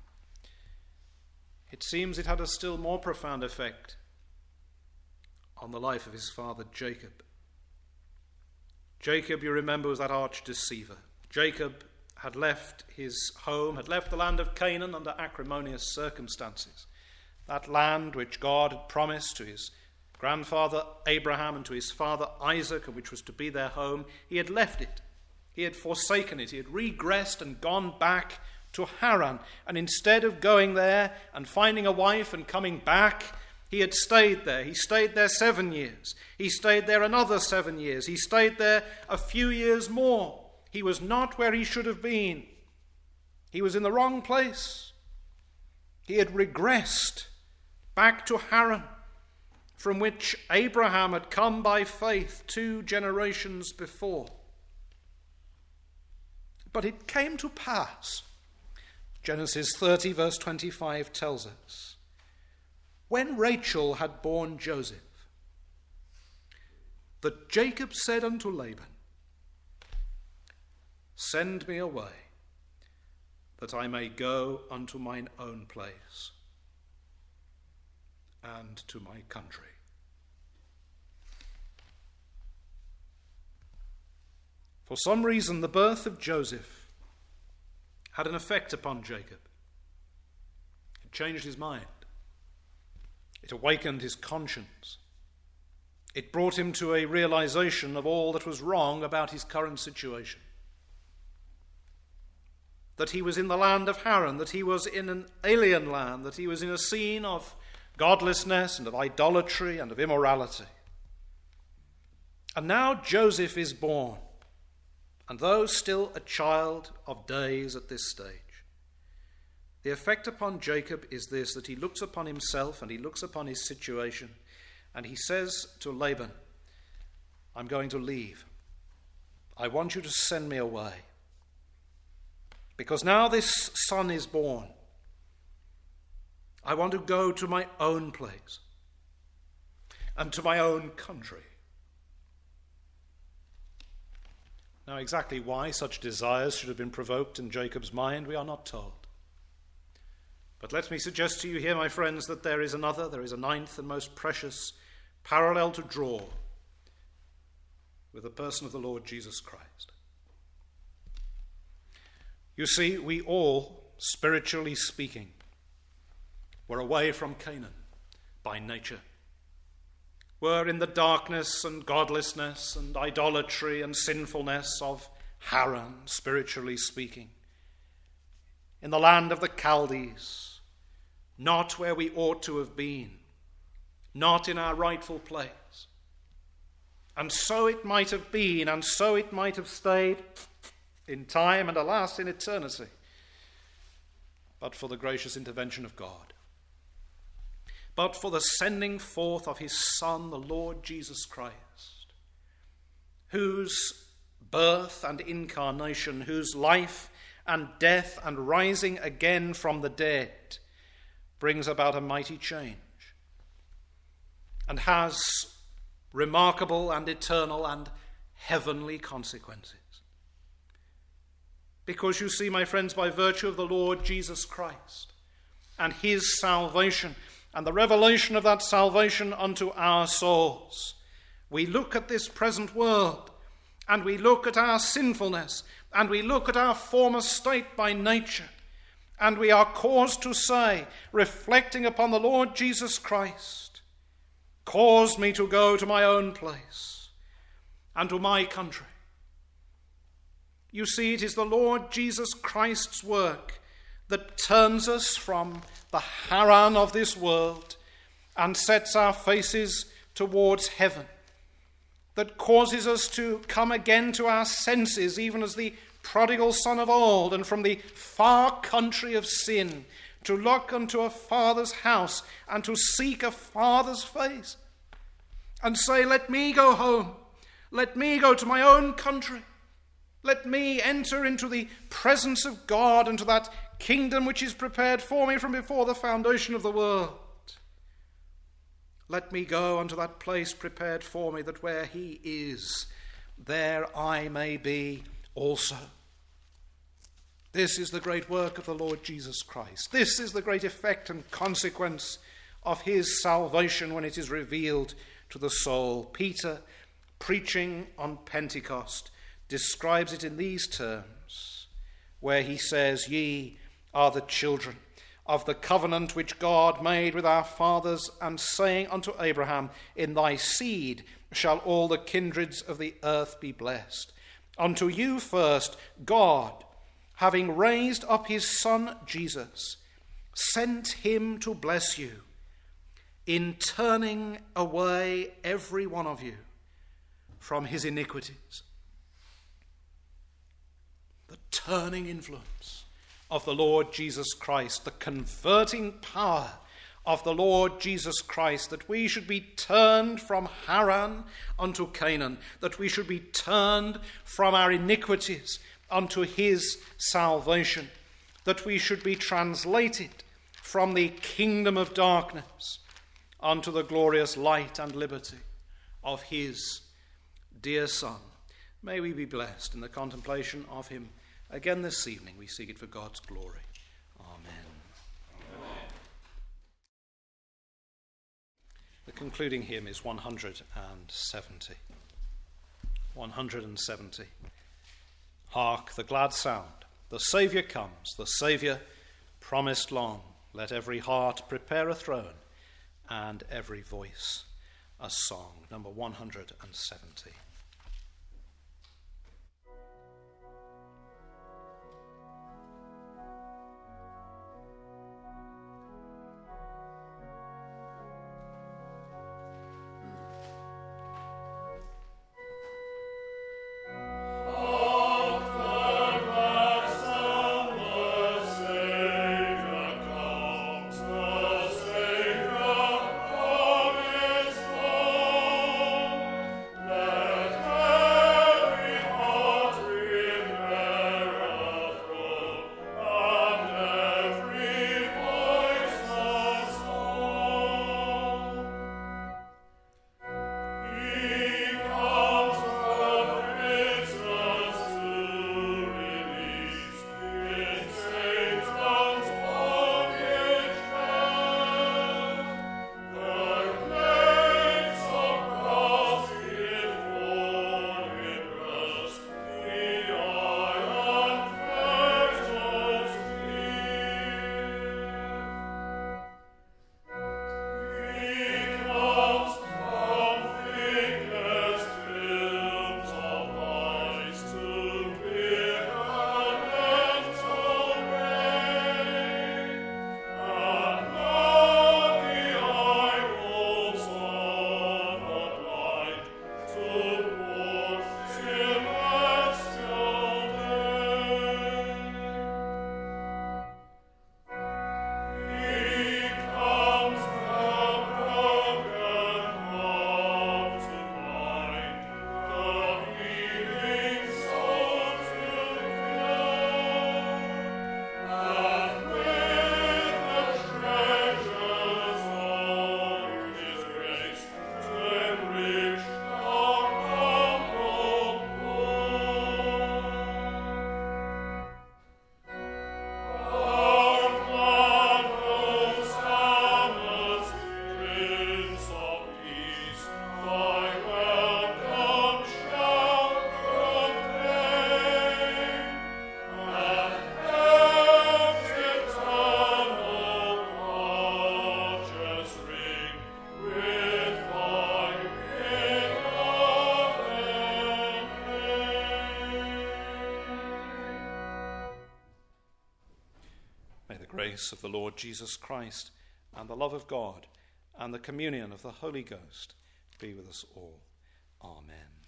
it seems it had a still more profound effect on the life of his father Jacob. Jacob, you remember, was that arch deceiver. Jacob had left his home, had left the land of Canaan under acrimonious circumstances. That land which God had promised to his grandfather Abraham and to his father Isaac, and which was to be their home, he had left it. He had forsaken it. He had regressed and gone back to Haran. And instead of going there and finding a wife and coming back, he had stayed there. He stayed there 7 years. He stayed there another 7 years. He stayed there a few years more. He was not where he should have been. He was in the wrong place. He had regressed back to Haran, from which Abraham had come by faith 2 generations before. But it came to pass, Genesis 30 verse 25 tells us, when Rachel had borne Joseph, that Jacob said unto Laban, send me away, that I may go unto mine own place and to my country. For some reason, the birth of Joseph had an effect upon Jacob. It changed his mind. It awakened his conscience. It brought him to a realization of all that was wrong about his current situation. That he was in the land of Haran, that he was in an alien land, that he was in a scene of godlessness and of idolatry and of immorality. And now Joseph is born, and though still a child of days at this stage, the effect upon Jacob is this, that he looks upon himself and he looks upon his situation, and he says to Laban, I'm going to leave. I want you to send me away. Because now this son is born. I want to go to my own place and to my own country. Now, exactly why such desires should have been provoked in Jacob's mind, we are not told. But let me suggest to you here, my friends, that there is a 9th and most precious parallel to draw with the person of the Lord Jesus Christ. You see, we all, spiritually speaking, were away from Canaan by nature. We're in the darkness and godlessness and idolatry and sinfulness of Haran, spiritually speaking. In the land of the Chaldees, not where we ought to have been, not in our rightful place. And so it might have been, and so it might have stayed in time and, alas, in eternity, but for the gracious intervention of God. But for the sending forth of his Son, the Lord Jesus Christ, whose birth and incarnation, whose life and death and rising again from the dead brings about a mighty change and has remarkable and eternal and heavenly consequences. Because you see, my friends, by virtue of the Lord Jesus Christ and his salvation and the revelation of that salvation unto our souls, we look at this present world and we look at our sinfulness and we look at our former state by nature, and we are caused to say, reflecting upon the Lord Jesus Christ, cause me to go to my own place and to my country. You see, it is the Lord Jesus Christ's work that turns us from the Haran of this world and sets our faces towards heaven, that causes us to come again to our senses, even as the prodigal son of old, and from the far country of sin to look unto a father's house and to seek a father's face and say, let me go home, let me go to my own country, let me enter into the presence of God and to that kingdom which is prepared for me from before the foundation of the world. Let me go unto that place prepared for me, that where he is, there I may be also. This is the great work of the Lord Jesus Christ. This is the great effect and consequence of his salvation when it is revealed to the soul. Peter, preaching on Pentecost, describes it in these terms, where he says, "Ye are the children of the covenant which God made with our fathers, and saying unto Abraham, In thy seed shall all the kindreds of the earth be blessed. Unto you first God, having raised up his Son Jesus, sent him to bless you, in turning away every one of you from his iniquities." The turning influence of the Lord Jesus Christ, the converting power of the Lord Jesus Christ, that we should be turned from Haran unto Canaan, that we should be turned from our iniquities unto his salvation, that we should be translated from the kingdom of darkness unto the glorious light and liberty of his dear Son. May we be blessed in the contemplation of him again this evening. We seek it for God's glory. Amen. Amen. The concluding hymn is 170. 170. Hark the glad sound, the Saviour comes, the Saviour promised long. Let every heart prepare a throne, and every voice a song. Number 170. Grace of the Lord Jesus Christ, and the love of God, and the communion of the Holy Ghost be with us all. Amen.